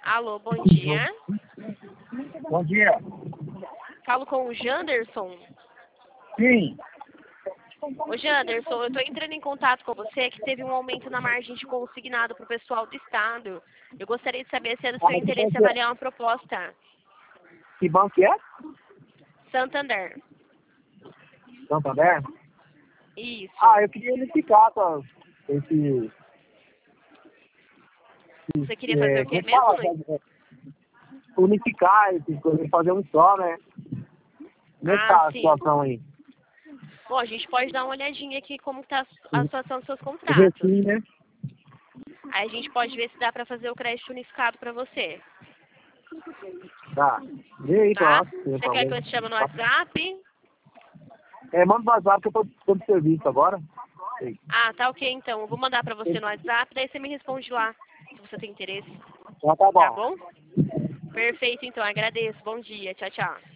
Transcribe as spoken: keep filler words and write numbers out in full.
Alô, bom dia. Bom dia. Falo com o Janderson. Sim. Ô Janderson, eu estou entrando em contato com você que teve um aumento na margem de consignado para o pessoal do Estado. Eu gostaria de saber se é do seu Ah, que interesse banco é? avaliar uma proposta. Que banco é? Santander. Santander? Isso. Ah, eu queria unificar com esse... Você queria fazer É, o quê como fala, mesmo? é, unificar essas coisas, fazer um só, né? Como é que tá Ah, a sim. situação aí? Bom, a gente pode dar uma olhadinha aqui como está a situação dos seus O contratos. Refim, né? Aí a gente pode ver se dá para fazer o crédito unificado para você. Tá. E aí, Tá? então, Você quer que eu te chame no WhatsApp? É, manda no WhatsApp que eu tô, tô de serviço agora. Ah, tá ok então. Eu vou mandar pra você no WhatsApp, daí você me responde lá, se você tem interesse. Já tá Tá bom. bom? Perfeito, então. Agradeço. Bom dia. Tchau, tchau.